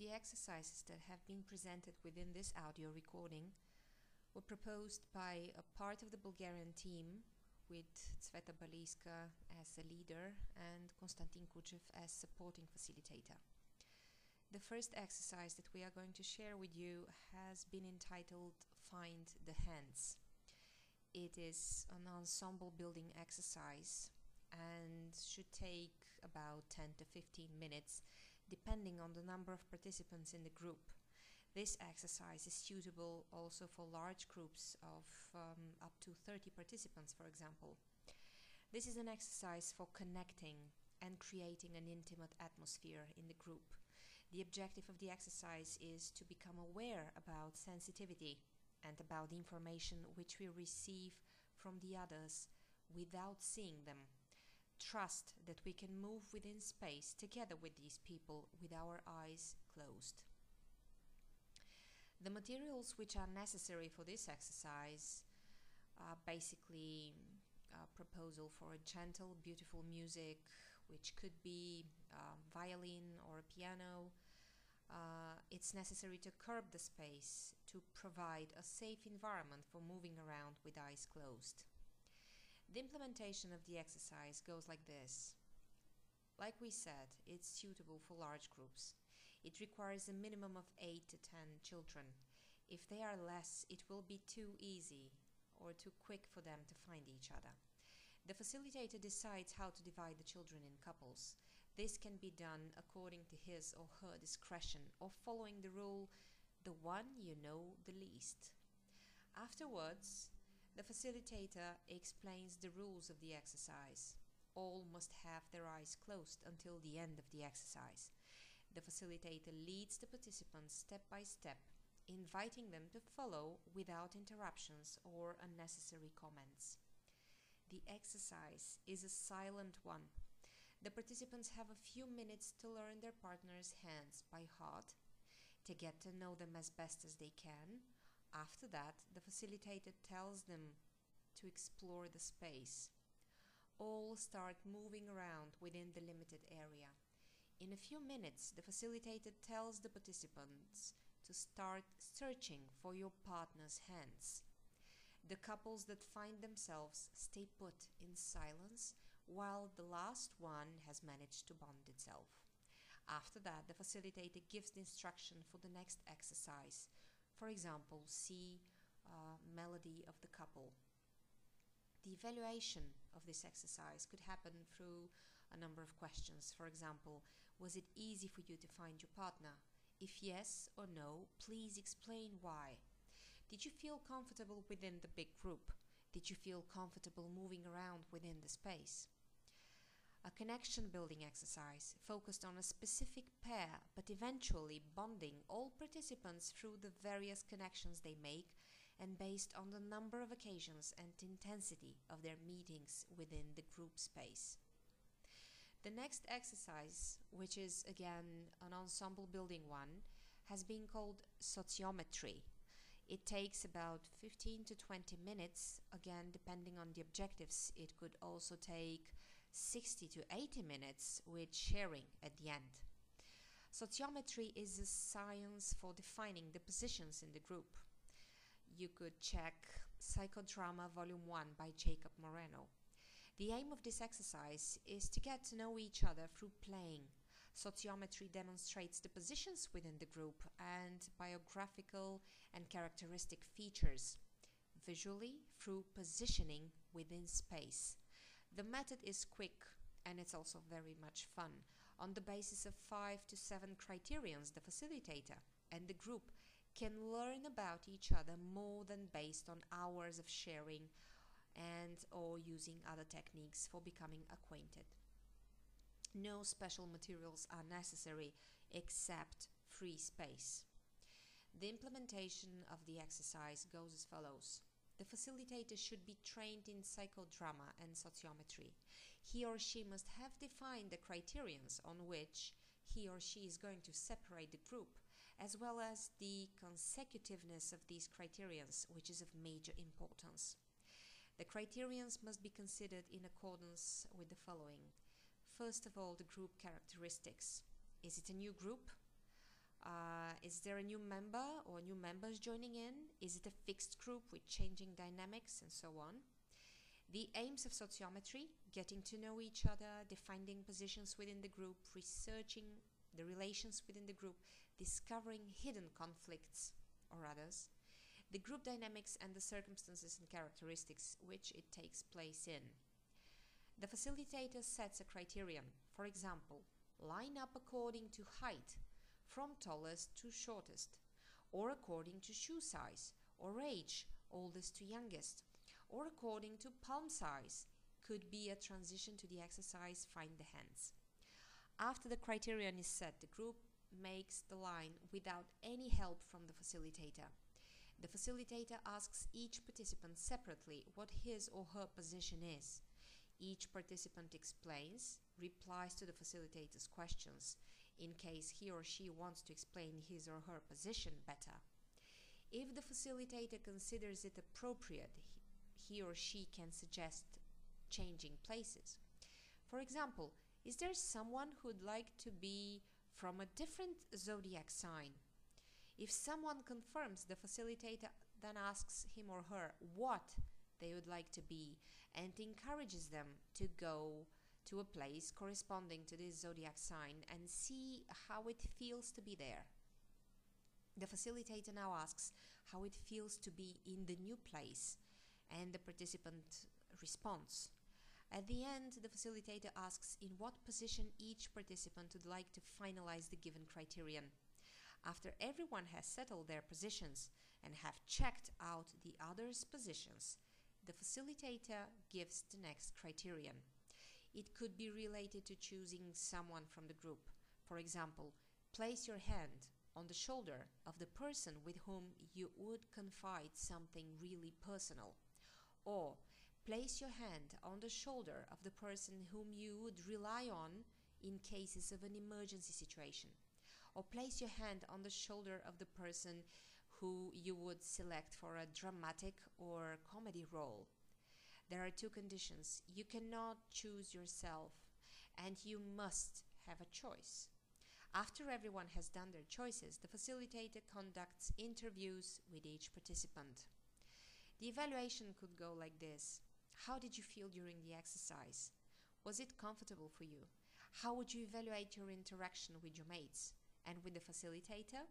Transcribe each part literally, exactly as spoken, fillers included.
The exercises that have been presented within this audio recording were proposed by a part of the Bulgarian team with Cveta Baliska as a leader and Konstantin Kuchev as supporting facilitator. The first exercise that we are going to share with you has been entitled Find the Hands. It is an ensemble building exercise and should take about ten to fifteen minutes depending on the number of participants in the group. This exercise is suitable also for large groups of um, up to thirty participants, for example. This is an exercise for connecting and creating an intimate atmosphere in the group. The objective of the exercise is to become aware about sensitivity and about the information which we receive from the others without seeing them. Trust that we can move within space together with these people with our eyes closed. The materials which are necessary for this exercise are basically a proposal for a gentle, beautiful music, which could be a violin or a piano. Uh, it's necessary to curb the space to provide a safe environment for moving around with eyes closed. The implementation of the exercise goes like this. Like we said, it's suitable for large groups. It requires a minimum of eight to ten children. If they are less, it will be too easy or too quick for them to find each other. The facilitator decides how to divide the children in couples. This can be done according to his or her discretion or following the rule, the one you know the least. Afterwards, the facilitator explains the rules of the exercise. All must have their eyes closed until the end of the exercise. The facilitator leads the participants step by step, inviting them to follow without interruptions or unnecessary comments. The exercise is a silent one. The participants have a few minutes to learn their partner's hands by heart, to get to know them as best as they can. After that, the facilitator tells them to explore the space. All start moving around within the limited area. In a few minutes, the facilitator tells the participants to start searching for your partner's hands. The couples that find themselves stay put in silence while the last one has managed to bond itself. After that, the facilitator gives the instruction for the next exercise. For example, see uh, melody of the couple. The evaluation of this exercise could happen through a number of questions. For example, was it easy for you to find your partner? If yes or no, please explain why. Did you feel comfortable within the big group? Did you feel comfortable moving around within the space? A connection building exercise focused on a specific pair, but eventually bonding all participants through the various connections they make and based on the number of occasions and intensity of their meetings within the group space. The next exercise, which is again an ensemble building one, has been called sociometry. It takes about fifteen to twenty minutes, again depending on the objectives. It could also take sixty to eighty minutes with sharing at the end. Sociometry is a science for defining the positions in the group. You could check Psychodrama Volume one by Jacob Moreno. The aim of this exercise is to get to know each other through playing. Sociometry demonstrates the positions within the group and biographical and characteristic features, visually through positioning within space. The method is quick and it's also very much fun. On the basis of five to seven criterions, the facilitator and the group can learn about each other more than based on hours of sharing and or using other techniques for becoming acquainted. No special materials are necessary except free space. The implementation of the exercise goes as follows. The facilitator should be trained in psychodrama and sociometry. He or she must have defined the criterions on which he or she is going to separate the group, as well as the consecutiveness of these criterions, which is of major importance. The criterions must be considered in accordance with the following. First of all, the group characteristics. Is it a new group? Uh, is there a new member or new members joining in? Is it a fixed group with changing dynamics and so on? The aims of sociometry: getting to know each other, defining positions within the group, researching the relations within the group, discovering hidden conflicts or others, the group dynamics and the circumstances and characteristics which it takes place in. The facilitator sets a criterion, for example, line up according to height, from tallest to shortest, or according to shoe size, or age, oldest to youngest, or according to palm size. Could be a transition to the exercise Find the Hands. After the criterion is set, the group makes the line without any help from the facilitator. The facilitator asks each participant separately what his or her position is. Each participant explains, replies to the facilitator's questions, in case he or she wants to explain his or her position better. If the facilitator considers it appropriate, he or she can suggest changing places. For example, is there someone who'd like to be from a different zodiac sign? If someone confirms, the facilitator then asks him or her what they would like to be and encourages them to go to a place corresponding to this zodiac sign and see how it feels to be there. The facilitator now asks how it feels to be in the new place, and the participant responds. At the end, the facilitator asks in what position each participant would like to finalize the given criterion. After everyone has settled their positions and have checked out the others' positions, the facilitator gives the next criterion. It could be related to choosing someone from the group. For example, place your hand on the shoulder of the person with whom you would confide something really personal. Or place your hand on the shoulder of the person whom you would rely on in cases of an emergency situation. Or place your hand on the shoulder of the person who you would select for a dramatic or comedy role. There are two conditions. You cannot choose yourself, and you must have a choice. After everyone has done their choices, the facilitator conducts interviews with each participant. The evaluation could go like this. How did you feel during the exercise? Was it comfortable for you? How would you evaluate your interaction with your mates and with the facilitator?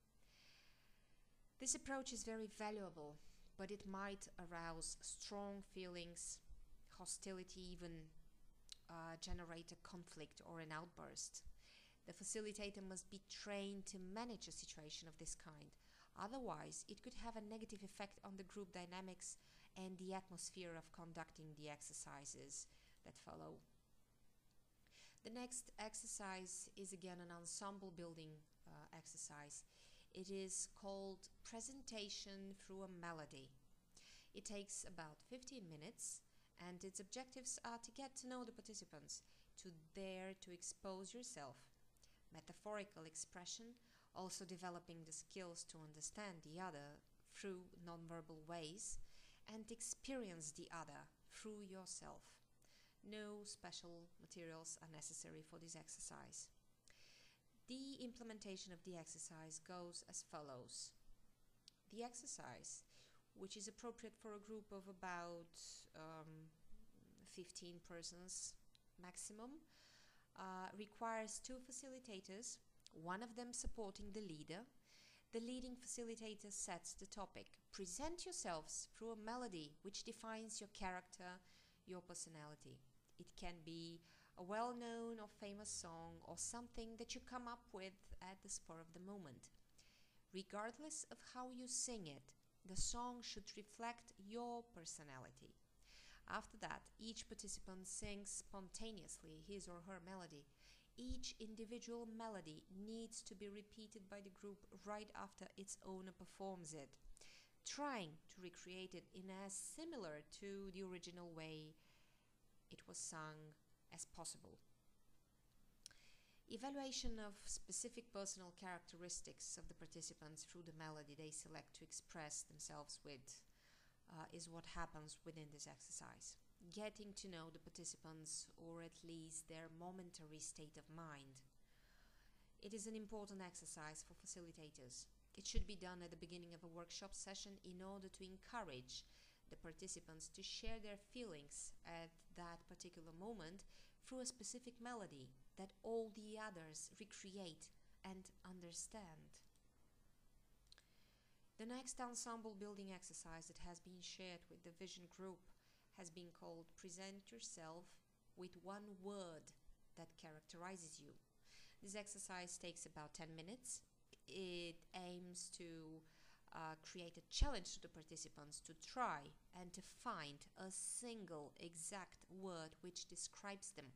This approach is very valuable, but it might arouse strong feelings, hostility, even uh, generate a conflict or an outburst. The facilitator must be trained to manage a situation of this kind. Otherwise, it could have a negative effect on the group dynamics and the atmosphere of conducting the exercises that follow. The next exercise is again an ensemble building uh, exercise. It is called Presentation Through a Melody. It takes about fifteen minutes, and its objectives are to get to know the participants, to dare to expose yourself, metaphorical expression, also developing the skills to understand the other through nonverbal ways, and experience the other through yourself. No special materials are necessary for this exercise. The implementation of the exercise goes as follows. The exercise, which is appropriate for a group of about um, fifteen persons maximum, uh, requires two facilitators, one of them supporting the leader. The leading facilitator sets the topic. Present yourselves through a melody which defines your character, your personality. It can be a well-known or famous song or something that you come up with at the spur of the moment. Regardless of how you sing it, the song should reflect your personality. After that, each participant sings spontaneously his or her melody. Each individual melody needs to be repeated by the group right after its owner performs it, trying to recreate it in as similar to the original way it was sung as possible. Evaluation of specific personal characteristics of the participants through the melody they select to express themselves with uh, is what happens within this exercise. Getting to know the participants, or at least their momentary state of mind. It is an important exercise for facilitators. It should be done at the beginning of a workshop session in order to encourage the participants to share their feelings at that particular moment through a specific melody that all the others recreate and understand. The next ensemble building exercise that has been shared with the Vision group has been called Present Yourself with One Word that Characterizes You. This exercise takes about ten minutes. It aims to uh, create a challenge to the participants to try and to find a single exact word which describes them.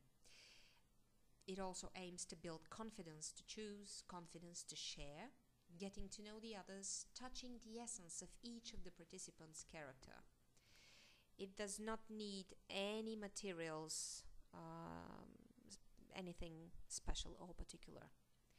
It also aims to build confidence to choose, confidence to share, getting to know the others, touching the essence of each of the participants' character. It does not need any materials, um, anything special or particular.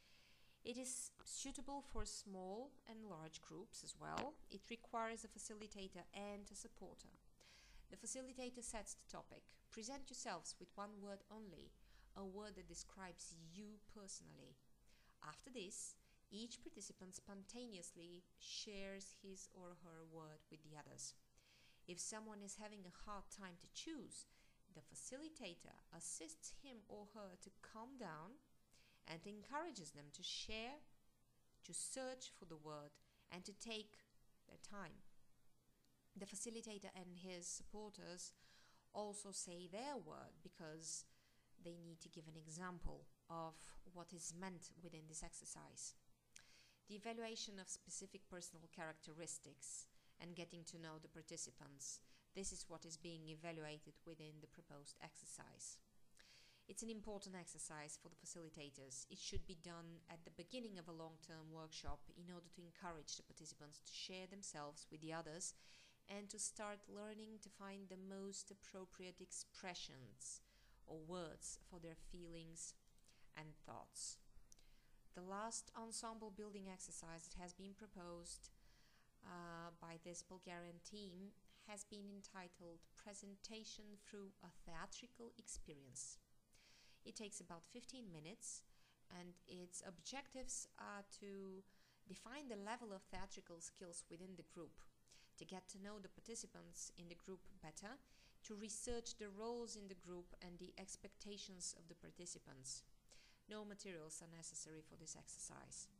It is suitable for small and large groups as well. It requires a facilitator and a supporter. The facilitator sets the topic. Present yourselves with one word only, a word that describes you personally. After this, each participant spontaneously shares his or her word with the others. If someone is having a hard time to choose, the facilitator assists him or her to calm down and encourages them to share, to search for the word, and to take their time. The facilitator and his supporters also say their word because they need to give an example of what is meant within this exercise. The evaluation of specific personal characteristics and getting to know the participants. This is what is being evaluated within the proposed exercise. It's an important exercise for the facilitators. It should be done at the beginning of a long-term workshop in order to encourage the participants to share themselves with the others and to start learning to find the most appropriate expressions or words for their feelings and thoughts. The last ensemble building exercise that has been proposed uh, by this Bulgarian team has been entitled Presentation Through a Theatrical Experience. It takes about fifteen minutes and its objectives are to define the level of theatrical skills within the group, to get to know the participants in the group better, to research the roles in the group and the expectations of the participants. No materials are necessary for this exercise.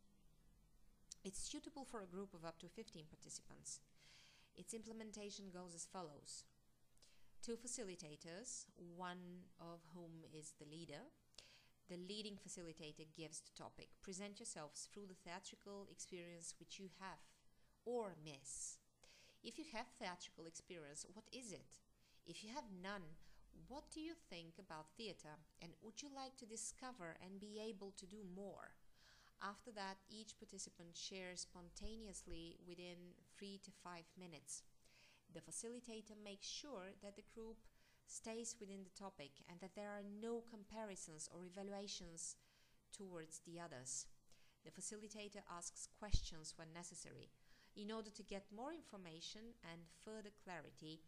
It's suitable for a group of up to fifteen participants. Its implementation goes as follows. Two facilitators, one of whom is the leader. The leading facilitator gives the topic. Present yourselves through the theatrical experience which you have or miss. If you have theatrical experience, what is it? If you have none, what do you think about theatre, and would you like to discover and be able to do more? After that, each participant shares spontaneously within three to five minutes. The facilitator makes sure that the group stays within the topic and that there are no comparisons or evaluations towards the others. The facilitator asks questions when necessary in order to get more information and further clarity,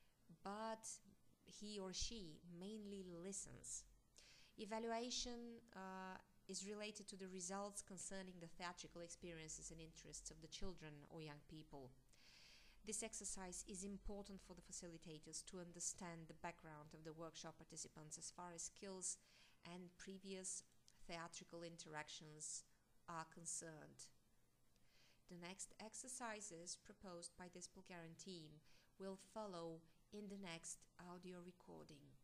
but he or she mainly listens. Evaluation uh, is related to the results concerning the theatrical experiences and interests of the children or young people. This exercise is important for the facilitators to understand the background of the workshop participants as far as skills and previous theatrical interactions are concerned. The next exercises proposed by this Bulgarian team will follow in the next audio recording.